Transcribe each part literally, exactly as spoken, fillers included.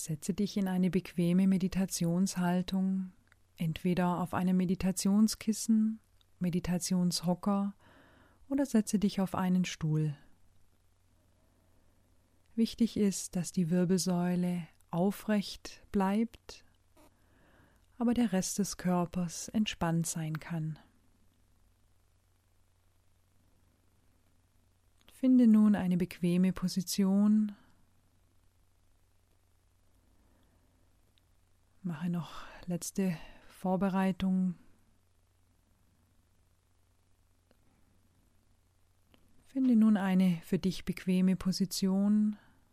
Setze dich in eine bequeme Meditationshaltung, entweder auf einem Meditationskissen, Meditationshocker oder setze dich auf einen Stuhl. Wichtig ist, dass die Wirbelsäule aufrecht bleibt, aber der Rest des Körpers entspannt sein kann. Finde nun eine bequeme Position. Mache noch letzte Vorbereitung. Finde nun eine für dich bequeme Position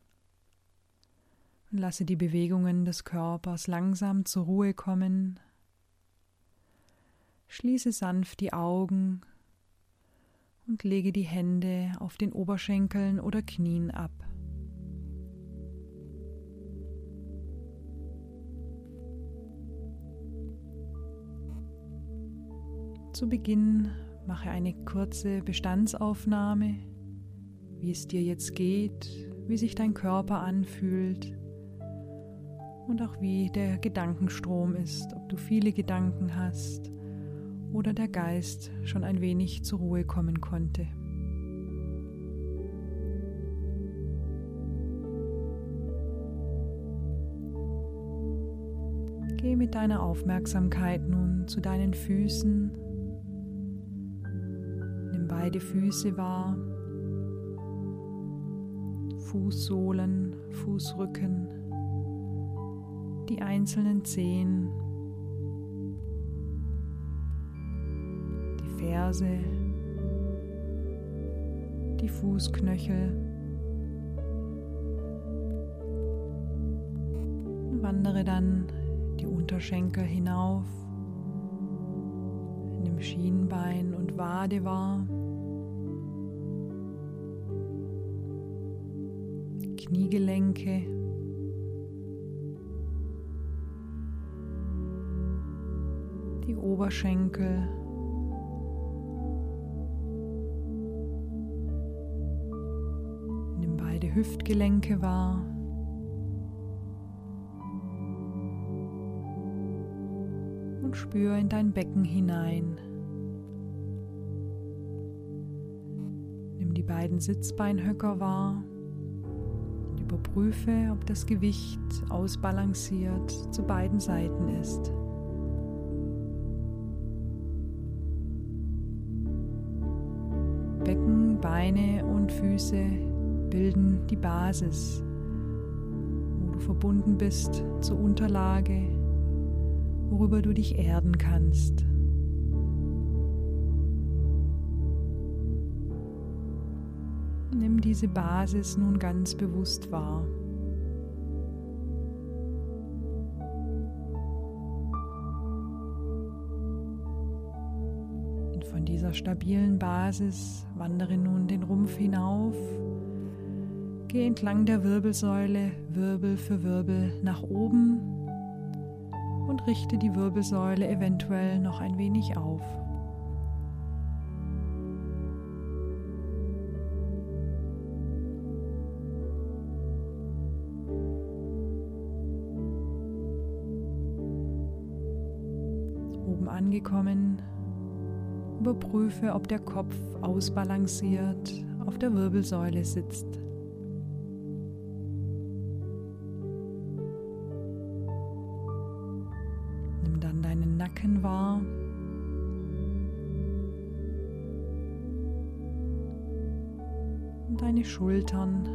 und lasse die Bewegungen des Körpers langsam zur Ruhe kommen. Schließe sanft die Augen und lege die Hände auf den Oberschenkeln oder Knien ab. Zu Beginn mache eine kurze Bestandsaufnahme, wie es dir jetzt geht, wie sich dein Körper anfühlt und auch wie der Gedankenstrom ist, ob du viele Gedanken hast oder der Geist schon ein wenig zur Ruhe kommen konnte. Geh mit deiner Aufmerksamkeit nun zu deinen Füßen. Nimm beide Füße wahr, Fußsohlen, Fußrücken, die einzelnen Zehen, die Ferse, die Fußknöchel. Und wandere dann die Unterschenkel hinauf, nimm Schienbein und Wade wahr, Kniegelenke, die Oberschenkel, nimm beide Hüftgelenke wahr, und spür in dein Becken hinein. Nimm die beiden Sitzbeinhöcker wahr und überprüfe, ob das Gewicht ausbalanciert zu beiden Seiten ist. Becken, Beine und Füße bilden die Basis, wo du verbunden bist zur Unterlage, worüber du dich erden kannst. Nimm diese Basis nun ganz bewusst wahr. Und von dieser stabilen Basis wandere nun den Rumpf hinauf, geh entlang der Wirbelsäule Wirbel für Wirbel nach oben und richte die Wirbelsäule eventuell noch ein wenig auf. Oben angekommen, überprüfe, ob der Kopf ausbalanciert auf der Wirbelsäule sitzt. Nimm dann deinen Nacken wahr. Und deine Schultern.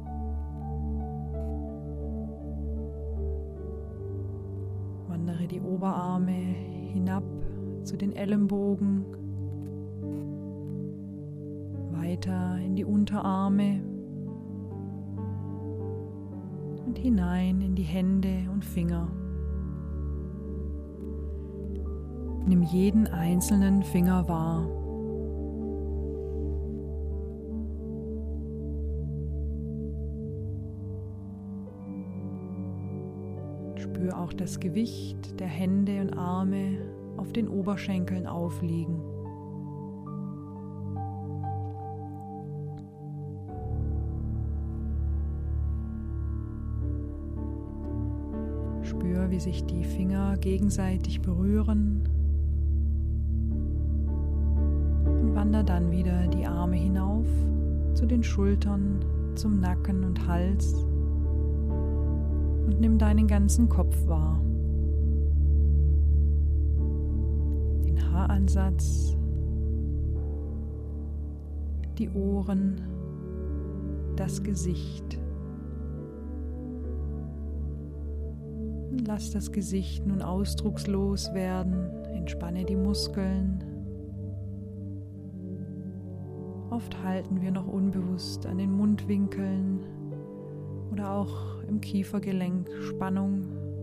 Wandere die Oberarme hinab zu den Ellenbogen, weiter in die Unterarme und hinein in die Hände und Finger. Nimm jeden einzelnen Finger wahr. Spür auch das Gewicht der Hände und Arme auf den Oberschenkeln aufliegen. Spür, wie sich die Finger gegenseitig berühren und wander dann wieder die Arme hinauf zu den Schultern, zum Nacken und Hals und nimm deinen ganzen Kopf wahr. Den Haaransatz, die Ohren, das Gesicht. Lass das Gesicht nun ausdruckslos werden, entspanne die Muskeln. Oft halten wir noch unbewusst an den Mundwinkeln oder auch im Kiefergelenk Spannung.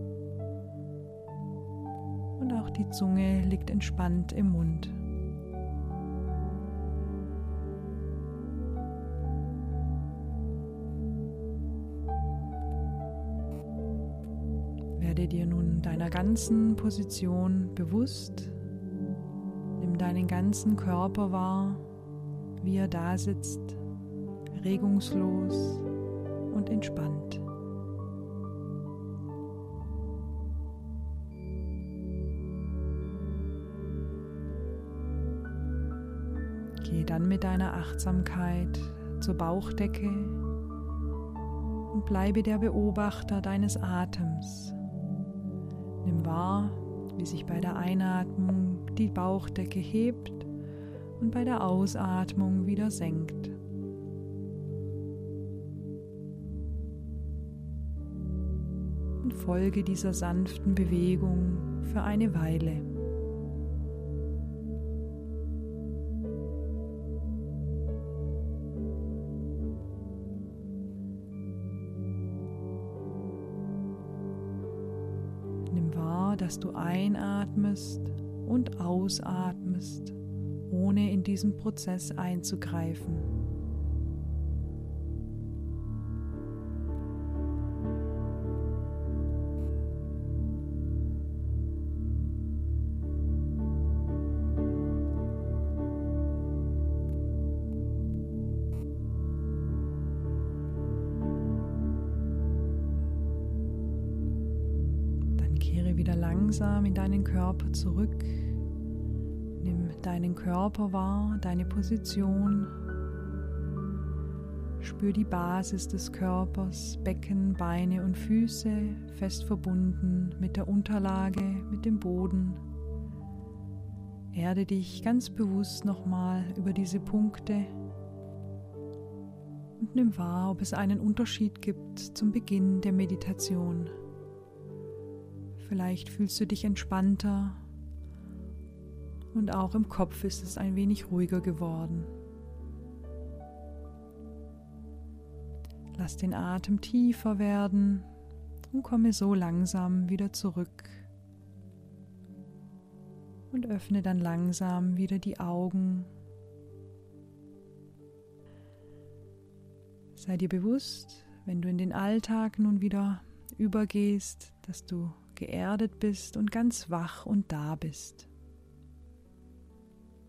Und auch die Zunge liegt entspannt im Mund. Werde dir nun deiner ganzen Position bewusst. Nimm deinen ganzen Körper wahr, wie er da sitzt, regungslos und entspannt. Gehe dann mit deiner Achtsamkeit zur Bauchdecke und bleibe der Beobachter deines Atems. Nimm wahr, wie sich bei der Einatmung die Bauchdecke hebt und bei der Ausatmung wieder senkt. Und folge dieser sanften Bewegung für eine Weile. Nimm wahr, dass du einatmest und ausatmest, ohne in diesen Prozess einzugreifen. Dann kehre wieder langsam in deinen Körper zurück. Nimm deinen Körper wahr, deine Position. Spür die Basis des Körpers, Becken, Beine und Füße, fest verbunden mit der Unterlage, mit dem Boden. Erde dich ganz bewusst nochmal über diese Punkte und nimm wahr, ob es einen Unterschied gibt zum Beginn der Meditation. Vielleicht fühlst du dich entspannter. Und auch im Kopf ist es ein wenig ruhiger geworden. Lass den Atem tiefer werden und komme so langsam wieder zurück. Und öffne dann langsam wieder die Augen. Sei dir bewusst, wenn du in den Alltag nun wieder übergehst, dass du geerdet bist und ganz wach und da bist.